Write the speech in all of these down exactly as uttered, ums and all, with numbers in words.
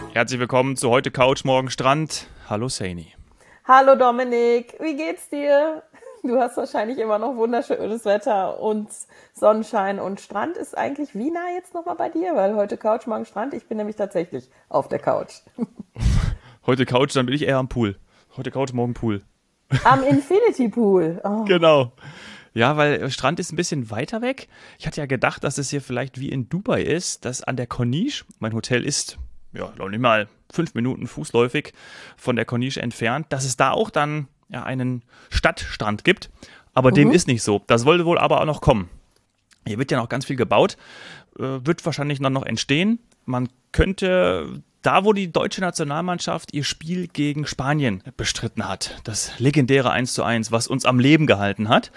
Herzlich willkommen zu Heute Couch, Morgen Strand. Hallo Saini. Hallo Dominik, wie geht's dir? Du hast wahrscheinlich immer noch wunderschönes Wetter und Sonnenschein und Strand. Ist eigentlich wie nah jetzt nochmal bei dir? Weil heute Couch, morgen Strand. Ich bin nämlich tatsächlich auf der Couch. Heute Couch, dann bin ich eher am Pool. Heute Couch, morgen Pool. Am Infinity Pool. Oh. Genau. Ja, weil Strand ist ein bisschen weiter weg. Ich hatte ja gedacht, dass es hier vielleicht wie in Dubai ist, dass an der Corniche, mein Hotel ist, ja, noch nicht mal fünf Minuten fußläufig von der Corniche entfernt, dass es da auch dann ja einen Stadtstrand gibt. Aber mhm. dem ist nicht so. Das wollte wohl aber auch noch kommen. Hier wird ja noch ganz viel gebaut, äh, wird wahrscheinlich dann noch entstehen. Man könnte da, wo die deutsche Nationalmannschaft ihr Spiel gegen Spanien bestritten hat, das legendäre eins zu eins, was uns am Leben gehalten hat,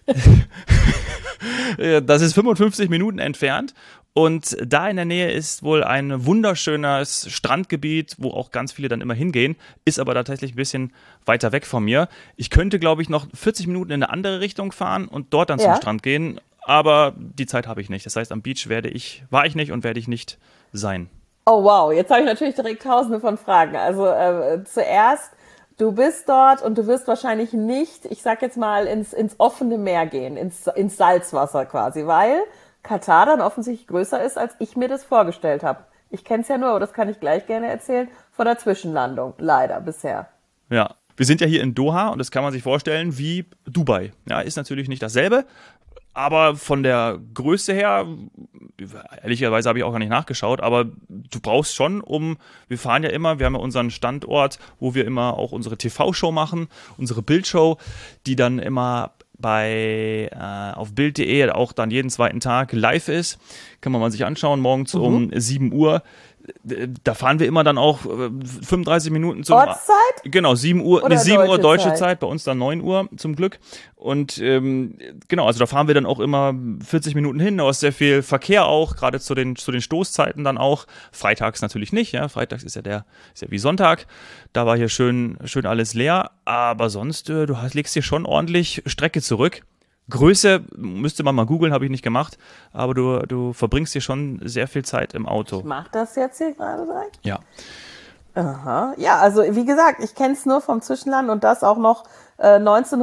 das ist fünfundfünfzig Minuten entfernt. Und da in der Nähe ist wohl ein wunderschönes Strandgebiet, wo auch ganz viele dann immer hingehen, ist aber tatsächlich ein bisschen weiter weg von mir. Ich könnte, glaube ich, noch vierzig Minuten in eine andere Richtung fahren und dort dann ja. zum Strand gehen, aber die Zeit habe ich nicht. Das heißt, am Beach werde ich, war ich nicht und werde ich nicht sein. Oh wow, jetzt habe ich natürlich direkt tausende von Fragen. Also äh, zuerst, du bist dort und du wirst wahrscheinlich nicht, ich sag jetzt mal, ins, ins offene Meer gehen, ins, ins Salzwasser quasi, weil Katar dann offensichtlich größer ist, als ich mir das vorgestellt habe. Ich kenne es ja nur, aber das kann ich gleich gerne erzählen, von der Zwischenlandung, leider bisher. Ja, wir sind ja hier in Doha und das kann man sich vorstellen wie Dubai. Ja, ist natürlich nicht dasselbe, aber von der Größe her, ehrlicherweise habe ich auch gar nicht nachgeschaut, aber du brauchst schon, um, wir fahren ja immer, wir haben ja unseren Standort, wo wir immer auch unsere T V-Show machen, unsere Bildshow, die dann immer bei äh, auf Bild punkt de auch dann jeden zweiten Tag live ist. Kann man mal sich anschauen, morgens mhm. um sieben Uhr. Da fahren wir immer dann auch fünfunddreißig Minuten zum Ortszeit? Genau, sieben Uhr, nee, sieben Uhr deutsche Zeit. Zeit, bei uns dann neun Uhr zum Glück. Und ähm, genau, also da fahren wir dann auch immer vierzig Minuten hin, da ist sehr viel Verkehr auch, gerade zu den, zu den Stoßzeiten dann auch. Freitags natürlich nicht, ja. Freitags ist ja der, ist ja wie Sonntag. Da war hier schön, schön alles leer. Aber sonst, äh, du hast, legst hier schon ordentlich Strecke zurück. Größe müsste man mal googeln, habe ich nicht gemacht, aber du, du verbringst hier schon sehr viel Zeit im Auto. Ich mach das jetzt hier gerade direkt? Ja. Aha. Ja, also wie gesagt, ich kenne es nur vom Zwischenland und das auch noch äh,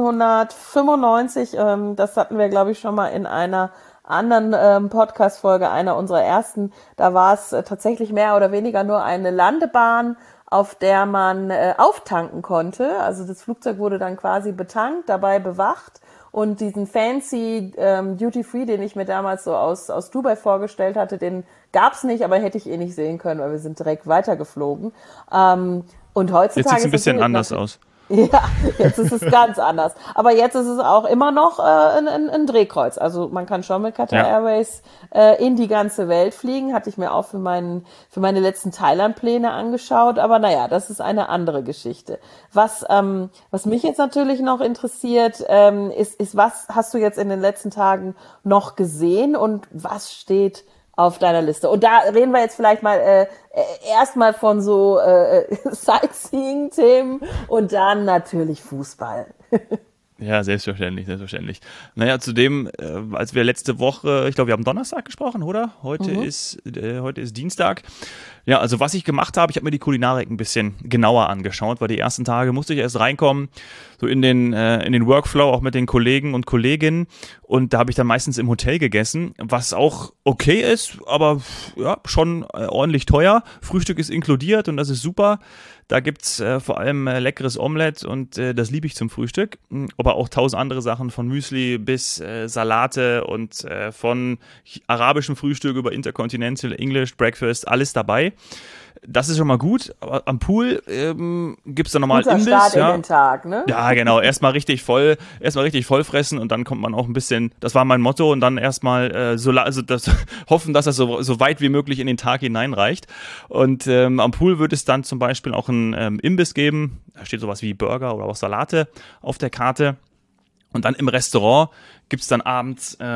neunzehnhundertfünfundneunzig. Ähm, das hatten wir, glaube ich, schon mal in einer anderen ähm, Podcast-Folge, einer unserer ersten. Da war es äh, tatsächlich mehr oder weniger nur eine Landebahn, auf der man äh, auftanken konnte. Also das Flugzeug wurde dann quasi betankt, dabei bewacht. Und diesen fancy ähm, Duty-Free, den ich mir damals so aus aus Dubai vorgestellt hatte, den gab's nicht, aber hätte ich eh nicht sehen können, weil wir sind direkt weitergeflogen. Ähm, und heutzutage jetzt sieht's ein bisschen anders aus. Ja, jetzt ist es ganz anders. Aber jetzt ist es auch immer noch äh, ein, ein, ein Drehkreuz. Also man kann schon mit Qatar ja. Airways äh, in die ganze Welt fliegen. Hatte ich mir auch für, meinen, für meine letzten Thailand-Pläne angeschaut. Aber naja, das ist eine andere Geschichte. Was, ähm, was mich jetzt natürlich noch interessiert, ähm, ist, ist, was hast du jetzt in den letzten Tagen noch gesehen und was steht auf deiner Liste? Und da reden wir jetzt vielleicht mal äh, erstmal von so äh, Sightseeing-Themen und dann natürlich Fußball. Ja, selbstverständlich, selbstverständlich. Naja, zudem, äh, als wir letzte Woche, ich glaube, wir haben Donnerstag gesprochen, oder? Heute mhm. ist äh, heute ist Dienstag. Ja, also was ich gemacht habe, ich habe mir die Kulinarik ein bisschen genauer angeschaut, weil die ersten Tage musste ich erst reinkommen, so in den äh, in den Workflow, auch mit den Kollegen und Kolleginnen. Und da habe ich dann meistens im Hotel gegessen, was auch okay ist, aber ja, schon äh, ordentlich teuer. Frühstück ist inkludiert und das ist super. Da gibt's äh, vor allem äh, leckeres Omelett und äh, das liebe ich zum Frühstück. Aber auch tausend andere Sachen, von Müsli bis äh, Salate und äh, von arabischem Frühstück über Intercontinental, English, Breakfast, alles dabei. Das ist schon mal gut, aber am Pool ähm, gibt's dann nochmal Imbiss. Start ja. in den Tag, ne? Ja, genau. Erstmal richtig voll, erstmal richtig voll fressen und dann kommt man auch ein bisschen, das war mein Motto, und dann erstmal äh, so, also das, hoffen, dass das so, so weit wie möglich in den Tag hineinreicht. Und ähm, am Pool wird es dann zum Beispiel auch einen ähm, Imbiss geben. Da steht sowas wie Burger oder auch Salate auf der Karte. Und dann im Restaurant gibt's dann abends ähm,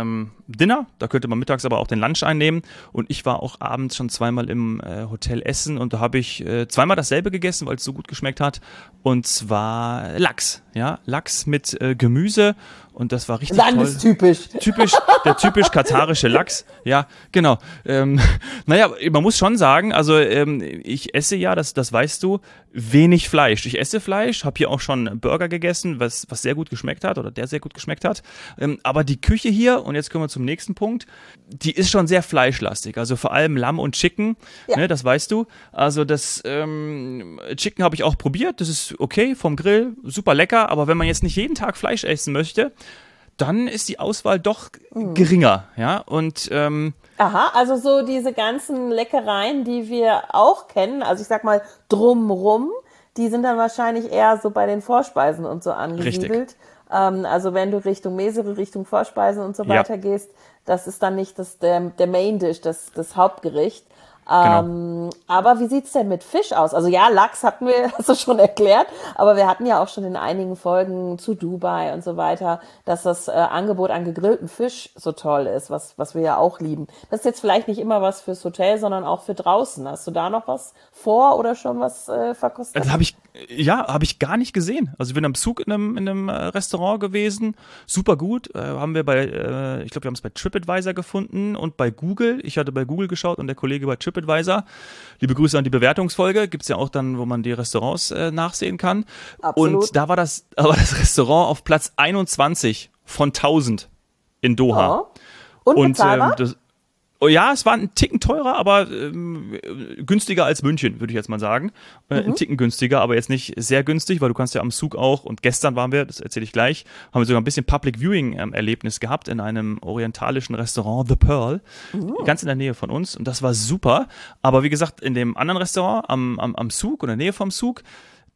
Dinner, da könnte man mittags aber auch den Lunch einnehmen und ich war auch abends schon zweimal im äh, Hotel essen und da habe ich äh, zweimal dasselbe gegessen, weil es so gut geschmeckt hat und zwar Lachs, ja, Lachs mit äh, Gemüse und das war richtig Landestypisch. toll. Typisch, der typisch katarische Lachs, ja, genau. Ähm, naja, man muss schon sagen, also ähm, ich esse ja, das, das weißt du, wenig Fleisch. Ich esse Fleisch, habe hier auch schon Burger gegessen, was, was sehr gut geschmeckt hat oder der sehr gut geschmeckt hat, ähm, aber die Küche hier, und jetzt kommen wir zum nächsten Punkt, die ist schon sehr fleischlastig, also vor allem Lamm und Chicken, ja. ne, das weißt du. Also das ähm, Chicken habe ich auch probiert, das ist okay vom Grill, super lecker, aber wenn man jetzt nicht jeden Tag Fleisch essen möchte, dann ist die Auswahl doch mhm. geringer, ja, und ähm, aha, also so diese ganzen Leckereien, die wir auch kennen, also ich sag mal drumrum, die sind dann wahrscheinlich eher so bei den Vorspeisen und so angesiedelt. Ähm, also wenn du Richtung Mesere, Richtung Vorspeisen und so weiter ja. gehst, das ist dann nicht das, der, der Main Dish, das, das Hauptgericht. Genau. Ähm, aber wie sieht's denn mit Fisch aus? Also ja, Lachs hatten wir, hast du schon erklärt, aber wir hatten ja auch schon in einigen Folgen zu Dubai und so weiter, dass das äh, Angebot an gegrilltem Fisch so toll ist, was, was wir ja auch lieben. Das ist jetzt vielleicht nicht immer was fürs Hotel, sondern auch für draußen. Hast du da noch was vor oder schon was äh, verkostet? Das habe ich, ja, habe ich gar nicht gesehen. Also ich bin am Zug in einem, in einem Restaurant gewesen, super gut, äh, haben wir bei, äh, ich glaube, wir haben es bei TripAdvisor gefunden und bei Google. Ich hatte bei Google geschaut und der Kollege bei TripAdvisor. Liebe Grüße an die Bewertungsfolge. Gibt es ja auch dann, wo man die Restaurants äh, nachsehen kann. Absolut. Und da war das, war das Restaurant auf Platz einundzwanzig von tausend in Doha. Oh. Und, und bezahlbar? Ähm, das, oh ja, es war ein Ticken teurer, aber ähm, günstiger als München, würde ich jetzt mal sagen. Äh, mhm. Ein Ticken günstiger, aber jetzt nicht sehr günstig, weil du kannst ja am Zug auch, und gestern waren wir, das erzähle ich gleich, haben wir sogar ein bisschen Public Viewing ähm, Erlebnis gehabt in einem orientalischen Restaurant, The Pearl, mhm. ganz in der Nähe von uns, und das war super. Aber wie gesagt, in dem anderen Restaurant am, am, am Zug, in der Nähe vom Zug,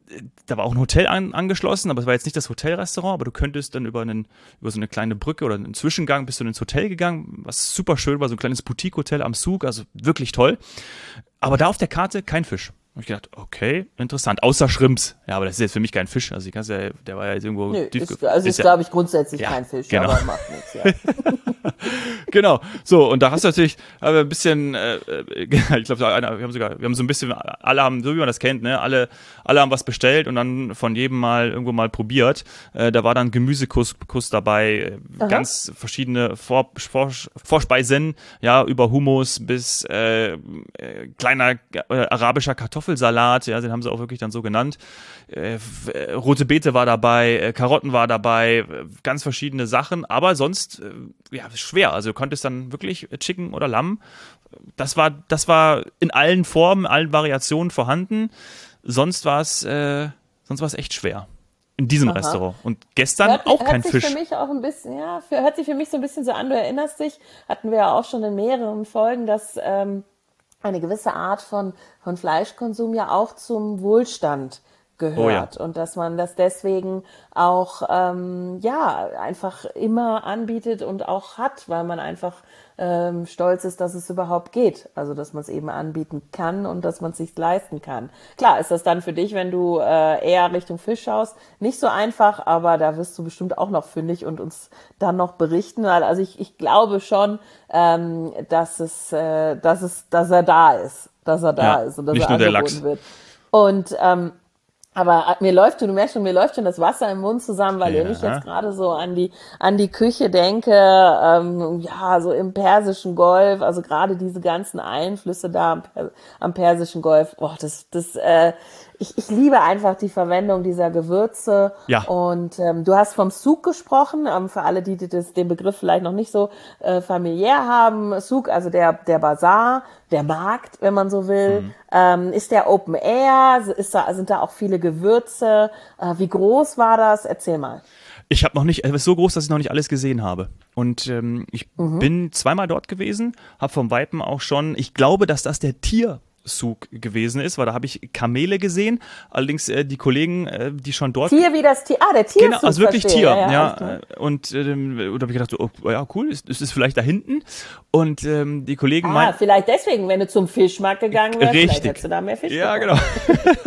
da war auch ein Hotel an, angeschlossen, aber es war jetzt nicht das Hotelrestaurant, aber du könntest dann über, einen, über so eine kleine Brücke oder einen Zwischengang bist du ins Hotel gegangen, was super schön war, so ein kleines Boutique-Hotel am Zug, also wirklich toll. Aber da auf der Karte kein Fisch. Und ich gedacht, okay, interessant, außer Shrimps. Ja, aber das ist jetzt für mich kein Fisch, also die kannst ja, der war ja jetzt irgendwo Nö, tief. Ist, also ist, ist ja, glaube ich, grundsätzlich ja, kein Fisch, genau. aber macht nichts, ja. Genau, so, und da hast du natürlich aber ein bisschen, äh, ich glaube, wir haben sogar, wir haben so ein bisschen, alle haben, so wie man das kennt, ne, alle, alle haben was bestellt und dann von jedem mal irgendwo mal probiert. Äh, da war dann Gemüsekuss Kuss dabei, Aha. ganz verschiedene Vor, Vor, Vorspeisen, ja, über Hummus bis äh, äh, kleiner äh, arabischer Kartoffelsalat, ja, den haben sie auch wirklich dann so genannt. Äh, äh, rote Beete war dabei, äh, Karotten war dabei, äh, ganz verschiedene Sachen, aber sonst, äh, ja, schwer. Also du konntest dann wirklich Chicken oder Lamm, das war, das war in allen Formen, allen Variationen vorhanden. Sonst war es, äh, sonst war es echt schwer. In diesem Aha. Restaurant. Und gestern hört, auch hört kein sich Fisch. Für mich auch ein bisschen, ja, für, hört sich für mich so ein bisschen so an, du erinnerst dich, hatten wir ja auch schon in mehreren Folgen, dass ähm, eine gewisse Art von, von Fleischkonsum ja auch zum Wohlstand gehört oh ja. und dass man das deswegen auch ähm, ja einfach immer anbietet und auch hat, weil man einfach ähm, stolz ist, dass es überhaupt geht, also dass man es eben anbieten kann und dass man es sich leisten kann. Klar ist das dann für dich, wenn du äh, eher Richtung Fisch schaust, nicht so einfach, aber da wirst du bestimmt auch noch fündig und uns dann noch berichten, weil also ich, ich glaube schon, ähm, dass es, äh, dass es, dass er da ist, dass er da ja, ist und dass nicht er nur der Lachs. wird. Und ähm, aber mir läuft schon, du merkst schon, mir läuft schon das Wasser im Mund zusammen, weil ja. wenn ich jetzt gerade so an die an die Küche denke, ähm, ja, so im Persischen Golf, also gerade diese ganzen Einflüsse da am, am Persischen Golf, boah, das, das, äh, ich, ich liebe einfach die Verwendung dieser Gewürze. Ja. Und ähm, du hast vom Souk gesprochen, ähm, für alle, die das, den Begriff vielleicht noch nicht so äh, familiär haben. Souk, also der der Bazar, der Markt, wenn man so will. Mhm. Ähm, ist der Open Air? Ist da, sind da auch viele Gewürze? Äh, wie groß war das? Erzähl mal. Ich habe noch nicht, es ist so groß, dass ich noch nicht alles gesehen habe. Und ähm, ich mhm. bin zweimal dort gewesen, habe vom Vipen auch schon, ich glaube, dass das der Tier Souk gewesen ist, weil da habe ich Kamele gesehen. Allerdings äh, die Kollegen, äh, die schon dort... Tier wie das Tier, ah, der Tier. Genau, also wirklich verstehe. Tier, ja. ja. ja und ähm, da habe ich gedacht, oh, ja cool, ist, ist es vielleicht da hinten? Und ähm, die Kollegen ah, meinten... vielleicht deswegen, wenn du zum Fischmarkt gegangen wärst, richtig. vielleicht hättest du da mehr Fisch Ja, bekommen. genau.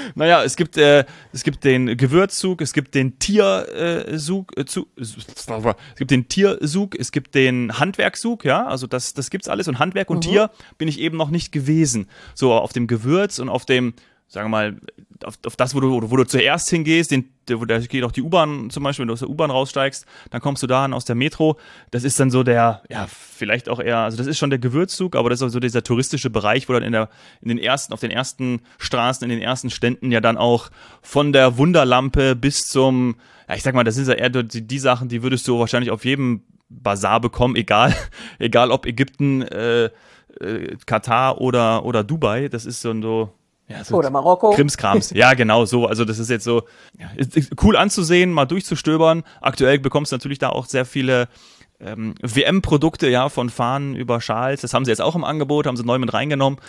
Naja, es gibt, äh, es gibt den Gewürzzug, es gibt den Tiersug, äh, zu, es gibt den Tiersug, es gibt den Handwerkszug, ja, also das, das gibt's alles. Und Handwerk und mhm. Tier bin ich eben noch nicht gewesen. So auf dem Gewürz und auf dem, sagen wir mal, auf, auf das, wo du, wo du zuerst hingehst, den, wo da geht auch die U-Bahn zum Beispiel, wenn du aus der U-Bahn raussteigst, dann kommst du dahin aus der Metro. Das ist dann so der, ja, vielleicht auch eher, also das ist schon der Gewürzzug, aber das ist auch so dieser touristische Bereich, wo dann in der, in den ersten, auf den ersten Straßen, in den ersten Ständen ja dann auch von der Wunderlampe bis zum, ja, ich sag mal, das sind ja eher die, die Sachen, die würdest du wahrscheinlich auf jedem Bazar bekommen, egal, egal ob Ägypten, äh, äh, Katar oder, oder Dubai. Das ist so ein so, ja, so oder Marokko. Krimskrams. Ja, genau, so. Also das ist jetzt so ja, ist, ist cool anzusehen, mal durchzustöbern. Aktuell bekommst du natürlich da auch sehr viele ähm, W M-Produkte, ja, von Fahnen über Schals. Das haben sie jetzt auch im Angebot, haben sie neu mit reingenommen.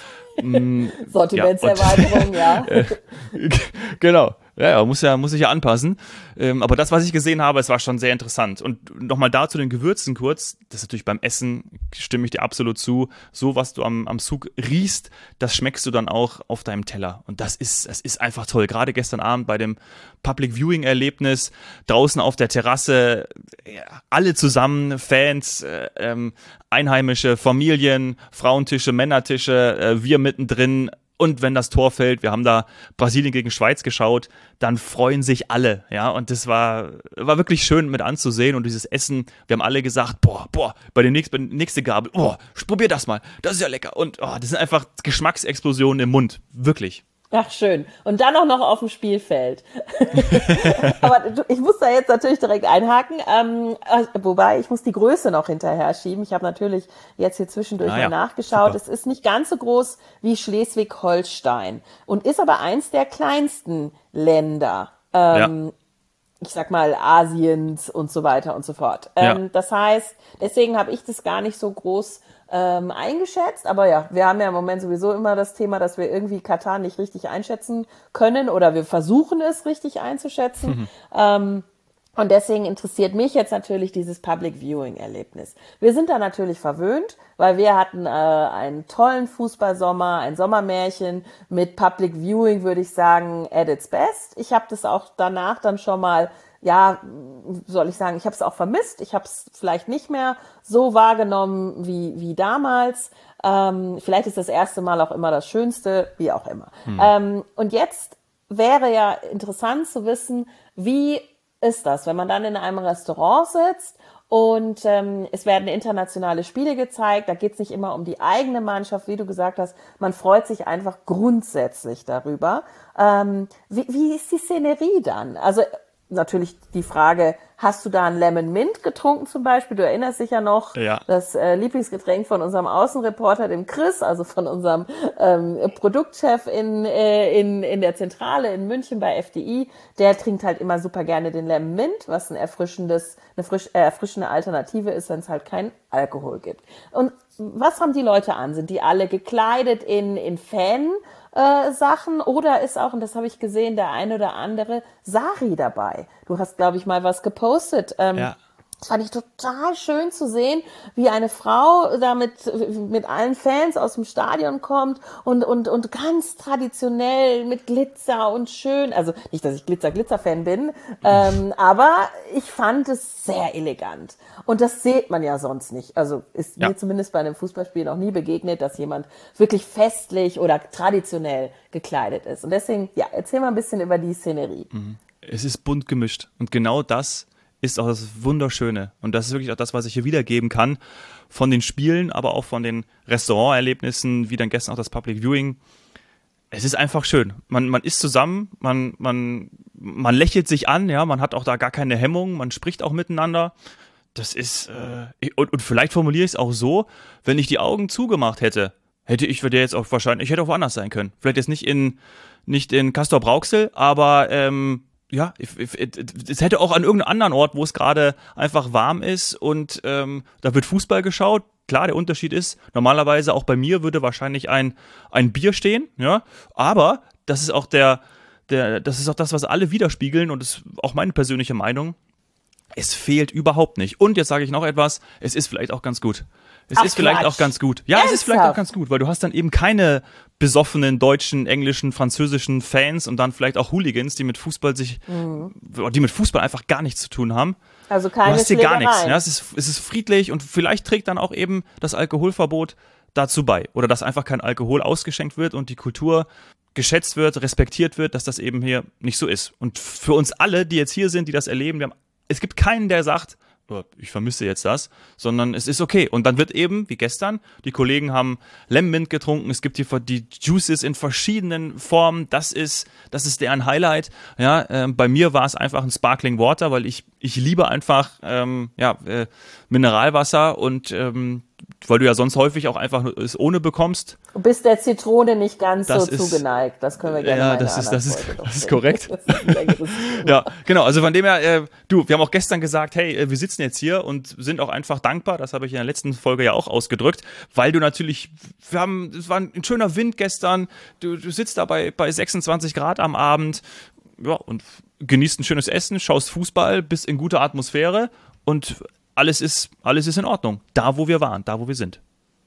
Sortimentserweiterung, ja. Äh, genau. Ja, ja, muss ja, muss sich ja anpassen. Ähm, aber das, was ich gesehen habe, es war schon sehr interessant. Und nochmal da zu den Gewürzen kurz. Das ist natürlich beim Essen, stimme ich dir absolut zu. So, was du am, am Zug riechst, das schmeckst du dann auch auf deinem Teller. Und das ist, das ist einfach toll. Gerade gestern Abend bei dem Public Viewing Erlebnis, draußen auf der Terrasse, ja, alle zusammen, Fans, äh, ähm, Einheimische, Familien, Frauentische, Männertische, äh, wir mittendrin. Und wenn das Tor fällt, wir haben da Brasilien gegen Schweiz geschaut, dann freuen sich alle, ja, und das war, war wirklich schön mit anzusehen und dieses Essen, wir haben alle gesagt, boah, boah, bei der nächsten, nächste Gabel, boah, probier das mal, das ist ja lecker und oh, das sind einfach Geschmacksexplosionen im Mund, wirklich. Ach, schön. Und dann auch noch auf dem Spielfeld. Aber ich muss da jetzt natürlich direkt einhaken. Ähm, wobei, ich muss die Größe noch hinterher schieben. Ich habe natürlich jetzt hier zwischendurch ah, mal ja. nachgeschaut. Super. Es ist nicht ganz so groß wie Schleswig-Holstein und ist aber eins der kleinsten Länder. Ähm, ja. Ich sag mal Asiens und so weiter und so fort. Ähm, ja. Das heißt, deswegen habe ich das gar nicht so groß ähm, eingeschätzt. Aber ja, wir haben ja im Moment sowieso immer das Thema, dass wir irgendwie Katar nicht richtig einschätzen können oder wir versuchen es richtig einzuschätzen. Mhm. Ähm, und deswegen interessiert mich jetzt natürlich dieses Public Viewing Erlebnis. Wir sind da natürlich verwöhnt, weil wir hatten äh, einen tollen Fußballsommer, ein Sommermärchen mit Public Viewing, würde ich sagen, at its best. Ich habe das auch danach dann schon mal, ja, soll ich sagen, ich habe es auch vermisst. Ich habe es vielleicht nicht mehr so wahrgenommen wie wie damals. Ähm, vielleicht ist das erste Mal auch immer das Schönste, wie auch immer. Hm. Ähm, und jetzt wäre ja interessant zu wissen, wie ist das, wenn man dann in einem Restaurant sitzt und ähm, es werden internationale Spiele gezeigt, da geht es nicht immer um die eigene Mannschaft, wie du gesagt hast, man freut sich einfach grundsätzlich darüber. Ähm, wie, wie ist die Szenerie dann? Also natürlich die Frage, hast du da ein Lemon Mint getrunken zum Beispiel? Du erinnerst dich ja noch, ja. das äh, Lieblingsgetränk von unserem Außenreporter, dem Chris, also von unserem ähm, Produktchef in, äh, in, in der Zentrale in München bei F D I. Der trinkt halt immer super gerne den Lemon Mint, was ein erfrischendes, eine frisch, äh, erfrischende Alternative ist, wenn es halt keinen Alkohol gibt. Und was haben die Leute an? Sind die alle gekleidet in, in Fan? Äh, Sachen oder ist auch, und das habe ich gesehen, der eine oder andere Sari dabei. Du hast, glaube ich, mal was gepostet. Ähm, ja. Das fand ich total schön zu sehen, wie eine Frau da mit, mit allen Fans aus dem Stadion kommt und, und, und ganz traditionell mit Glitzer und schön, also nicht, dass ich Glitzer-Glitzer-Fan bin, ähm, aber ich fand es sehr elegant. Und das sieht man ja sonst nicht. Also ist ja. mir zumindest bei einem Fußballspiel noch nie begegnet, dass jemand wirklich festlich oder traditionell gekleidet ist. Und deswegen, ja, erzähl mal ein bisschen über die Szenerie. Es ist bunt gemischt und genau das ist auch das Wunderschöne. Und das ist wirklich auch das, was ich hier wiedergeben kann von den Spielen, aber auch von den Restauranterlebnissen, wie dann gestern auch das Public Viewing. Es ist einfach schön. Man, man ist zusammen, man, man, man lächelt sich an, ja, man hat auch da gar keine Hemmung, man spricht auch miteinander. Das ist, äh, und, und vielleicht formuliere ich es auch so, wenn ich die Augen zugemacht hätte, hätte ich für der jetzt auch wahrscheinlich, ich hätte auch woanders sein können. Vielleicht jetzt nicht in, nicht in Castrop-Rauxel, aber, ähm, ja, es hätte auch an irgendeinem anderen Ort, wo es gerade einfach warm ist und ähm, da wird Fußball geschaut. Klar, der Unterschied ist, normalerweise auch bei mir würde wahrscheinlich ein, ein Bier stehen, ja, aber das ist auch der, der, das ist auch das, was alle widerspiegeln und das ist auch meine persönliche Meinung. Es fehlt überhaupt nicht. Und jetzt sage ich noch etwas, es ist vielleicht auch ganz gut. Es Ach, ist vielleicht Quatsch. auch ganz gut. Ja, es ist vielleicht auch ganz gut, weil du hast dann eben keine besoffenen deutschen, englischen, französischen Fans und dann vielleicht auch Hooligans, die mit Fußball sich, mhm. die mit Fußball einfach gar nichts zu tun haben. Also keine Du hast hier gar nichts. Schlägereien. Ja, es ist, es ist friedlich und vielleicht trägt dann auch eben das Alkoholverbot dazu bei. Oder dass einfach kein Alkohol ausgeschenkt wird und die Kultur geschätzt wird, respektiert wird, dass das eben hier nicht so ist. Und für uns alle, die jetzt hier sind, die das erleben, wir haben, es gibt keinen, der sagt, oh, ich vermisse jetzt das, sondern es ist okay. Und dann wird eben, wie gestern, die Kollegen haben Lemon getrunken, es gibt die, die Juices in verschiedenen Formen, das ist, das ist deren Highlight. Ja, äh, bei mir war es einfach ein Sparkling Water, weil ich, ich liebe einfach ähm, ja, äh, Mineralwasser und ähm, weil du ja sonst häufig auch einfach es ohne bekommst. Du bist der Zitrone nicht ganz Das so ist- zugeneigt. Das können wir gerne Ja, mal in das einer ist, das anderen ist, Folge noch das ist sehen. korrekt. Das ist ein längeres Thema. Ja, genau. Also von dem her, äh, du, wir haben auch gestern gesagt, hey, äh, wir sitzen jetzt hier und sind auch einfach dankbar. Das habe ich in der letzten Folge ja auch ausgedrückt, weil du natürlich, wir haben, es war ein schöner Wind gestern. Du, du sitzt da bei, bei sechsundzwanzig Grad am Abend, ja, und genießt ein schönes Essen, schaust Fußball, bist in guter Atmosphäre und alles ist, alles ist in Ordnung. Da, wo wir waren, da, wo wir sind.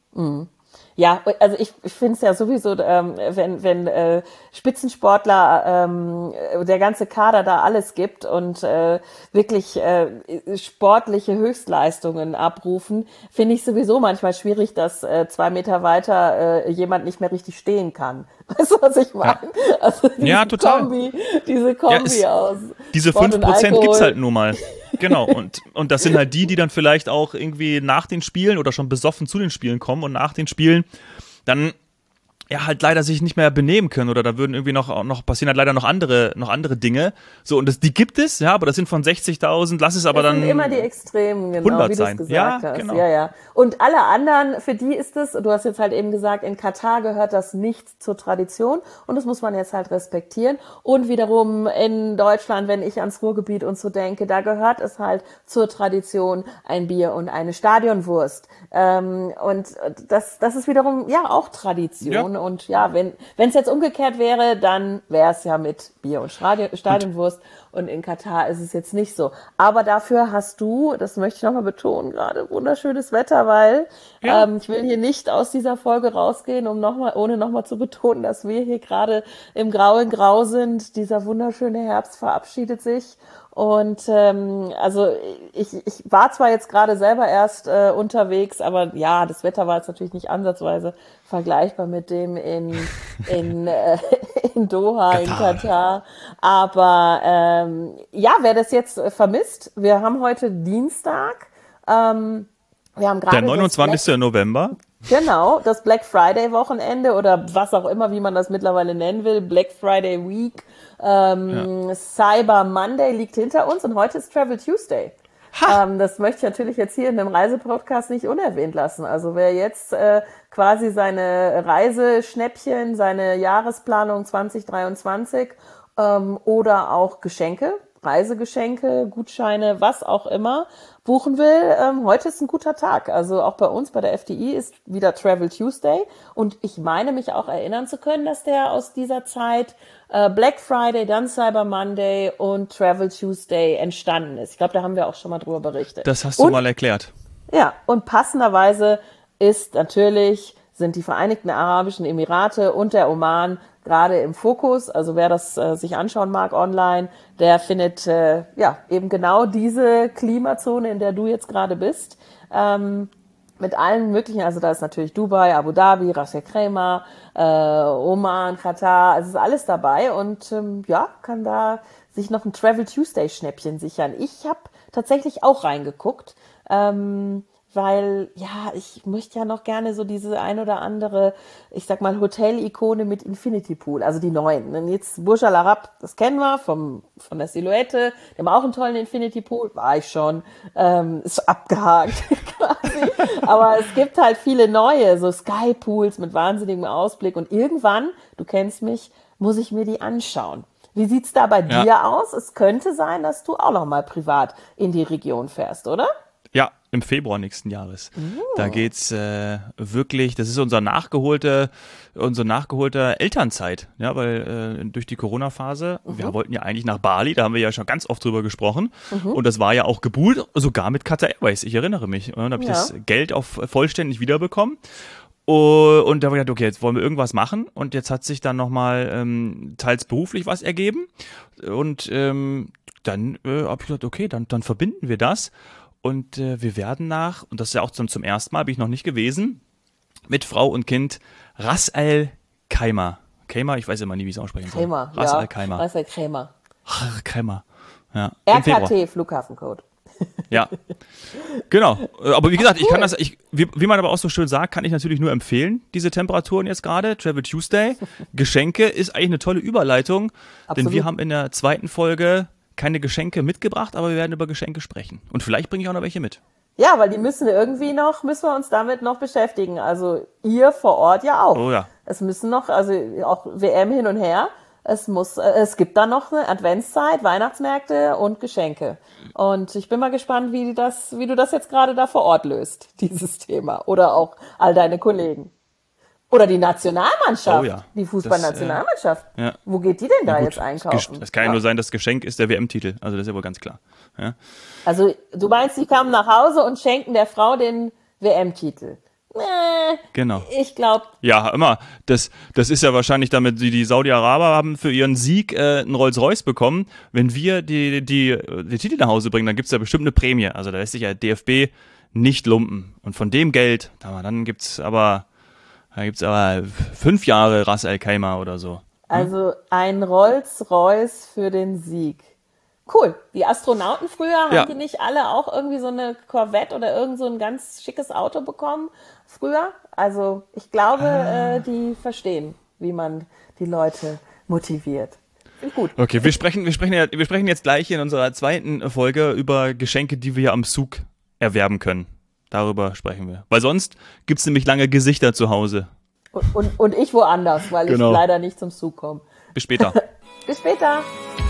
Ja, also ich, ich finde es ja sowieso, ähm, wenn, wenn äh, Spitzensportler, ähm, der ganze Kader da alles gibt und äh, wirklich äh, sportliche Höchstleistungen abrufen, finde ich sowieso manchmal schwierig, dass äh, zwei Meter weiter äh, jemand nicht mehr richtig stehen kann. Weißt du, was ich meine? Ja. Also diese Ja, total. Kombi, diese Kombi Ja, es- aus Diese Sport fünf und Prozent Alkohol. gibt's halt nur mal. Genau. Und, und das sind halt die, die dann vielleicht auch irgendwie nach den Spielen oder schon besoffen zu den Spielen kommen und nach den Spielen dann ja halt leider sich nicht mehr benehmen können oder da würden irgendwie noch, noch passieren halt leider noch andere, noch andere Dinge. So, und das, die gibt es, ja, aber das sind von sechzigtausend, lass es aber Das dann. sind immer die Extremen, genau, hundert wie du es sein. gesagt Ja, hast. genau. Ja, ja. Und alle anderen, für die ist es, du hast jetzt halt eben gesagt, in Katar gehört das nicht zur Tradition und das muss man jetzt halt respektieren. Und wiederum in Deutschland, wenn ich ans Ruhrgebiet und so denke, da gehört es halt zur Tradition ein Bier und eine Stadionwurst. Ähm, und das, das ist wiederum, ja, auch Tradition. Ja. Und ja, wenn wenn es jetzt umgekehrt wäre, dann wäre es ja mit Bier und Stadion, Stadionwurst. Und in Katar ist es jetzt nicht so. Aber dafür hast du, das möchte ich nochmal betonen, gerade wunderschönes Wetter, weil Ja. ähm, ich will hier nicht aus dieser Folge rausgehen, um noch mal, ohne nochmal zu betonen, dass wir hier gerade im grauen Grau sind. Dieser wunderschöne Herbst verabschiedet sich. Und ähm, also ich, ich war zwar jetzt gerade selber erst äh, unterwegs, aber ja, das Wetter war jetzt natürlich nicht ansatzweise vergleichbar mit dem in in, äh, in Doha, in Katar. Katar. Aber ähm, ja, wer das jetzt äh, vermisst, wir haben heute Dienstag. Ähm, wir haben gerade Der neunundzwanzigsten November. Genau, das Black Friday Wochenende oder was auch immer, wie man das mittlerweile nennen will, Black Friday Week, ähm, Cyber Monday liegt hinter uns und heute ist Travel Tuesday. Ähm, das möchte ich natürlich jetzt hier in einem Reisepodcast nicht unerwähnt lassen. Also wer jetzt äh, quasi seine Reiseschnäppchen, seine Jahresplanung zwanzig dreiundzwanzig ähm, oder auch Geschenke, Reisegeschenke, Gutscheine, was auch immer, buchen will, ähm, heute ist ein guter Tag. Also auch bei uns, bei der F D I, ist wieder Travel Tuesday. Und ich meine mich auch erinnern zu können, dass der aus dieser Zeit äh, Black Friday, dann Cyber Monday und Travel Tuesday entstanden ist. Ich glaube, da haben wir auch schon mal drüber berichtet. Das hast du und, mal erklärt. Ja, und passenderweise ist natürlich, sind die Vereinigten Arabischen Emirate und der Oman gerade im Fokus. Also wer das äh, sich anschauen mag online, der findet äh, ja eben genau diese Klimazone, in der du jetzt gerade bist. Ähm, mit allen möglichen, also da ist natürlich Dubai, Abu Dhabi, Ras Al Khaimah, äh, Oman, Katar, also ist alles dabei und ähm, ja, kann da sich noch ein Travel Tuesday Schnäppchen sichern. Ich habe tatsächlich auch reingeguckt, ähm, weil, ja, ich möchte ja noch gerne so diese ein oder andere, ich sag mal, Hotel-Ikone mit Infinity Pool, also die neuen. Und jetzt Burj Al Arab, das kennen wir vom, von der Silhouette, die haben auch einen tollen Infinity Pool, war ich schon, ähm, ist abgehakt quasi. Aber es gibt halt viele neue, so Sky Pools mit wahnsinnigem Ausblick und irgendwann, du kennst mich, muss ich mir die anschauen. Wie sieht's da bei Ja. dir aus? Es könnte sein, dass du auch noch mal privat in die Region fährst, oder? Ja, im Februar nächsten Jahres. Oh. Da geht's äh, wirklich, das ist unser nachgeholte, unser nachgeholter Elternzeit, ja, weil äh, durch die Corona-Phase, mhm. wir wollten ja eigentlich nach Bali, da haben wir ja schon ganz oft drüber gesprochen mhm. und das war ja auch gebucht, sogar mit Qatar Airways, ich erinnere mich. Und dann habe ich ja. das Geld auch vollständig wiederbekommen. Und da habe ich gedacht, okay, jetzt wollen wir irgendwas machen. Und jetzt hat sich dann nochmal ähm, teils beruflich was ergeben. Und ähm, dann äh, habe ich gedacht, okay, dann, dann verbinden wir das. Und äh, wir werden nach, und das ist ja auch zum, zum ersten Mal, bin ich noch nicht gewesen, mit Frau und Kind Ras Al Khaimah. Khaimah, ich weiß immer nie, wie ich es aussprechen soll. Khaimah, Ras ja. Al Khaimah. Ras Al Khaimah. Khaimah, ja. R K T, Flughafencode. Ja, genau. Aber wie gesagt, Ach, cool. ich kann das, ich, wie, wie man aber auch so schön sagt, kann ich natürlich nur empfehlen, diese Temperaturen jetzt gerade. Travel Tuesday. Geschenke ist eigentlich eine tolle Überleitung, Absolut. Denn wir haben in der zweiten Folge keine Geschenke mitgebracht, aber wir werden über Geschenke sprechen. Und vielleicht bringe ich auch noch welche mit. Ja, weil die müssen irgendwie noch, müssen wir uns damit noch beschäftigen. Also ihr vor Ort ja auch. Oh ja. Es müssen noch, also auch W M hin und her. Es muss, es gibt dann noch eine Adventszeit, Weihnachtsmärkte und Geschenke. Und ich bin mal gespannt, wie das, wie du das jetzt gerade da vor Ort löst, dieses Thema. Oder auch all deine Kollegen. Oder die Nationalmannschaft, oh ja. die Fußballnationalmannschaft. Äh, ja. Wo geht die denn da gut, jetzt einkaufen? Das kann ja, ja nur sein, das Geschenk ist der W M-Titel. Also das ist ja wohl ganz klar. Ja. Also du meinst, die kamen nach Hause und schenken der Frau den W M-Titel? Nee, genau. Ich glaube. Ja, immer. Das, das ist ja wahrscheinlich damit, die, die Saudi-Araber haben für ihren Sieg äh, einen Rolls-Royce bekommen. Wenn wir die, die, die Titel nach Hause bringen, dann gibt's ja bestimmt eine Prämie. Also da lässt sich ja D F B nicht lumpen. Und von dem Geld, dann gibt's aber, da gibt's aber fünf Jahre Ras Al Khaimah oder so. Also ein Rolls-Royce für den Sieg. Cool. Die Astronauten früher, haben ja. die nicht alle auch irgendwie so eine Corvette oder irgend so ein ganz schickes Auto bekommen früher? Also ich glaube, ah. äh, die verstehen, wie man die Leute motiviert. Finde gut. Okay, wir sprechen, wir sprechen, ja, wir sprechen jetzt gleich in unserer zweiten Folge über Geschenke, die wir am Zug erwerben können. Darüber sprechen wir. Weil sonst gibt's nämlich lange Gesichter zu Hause. Und, und, und ich woanders, weil genau. ich leider nicht zum Zug komme. Bis später. Bis später.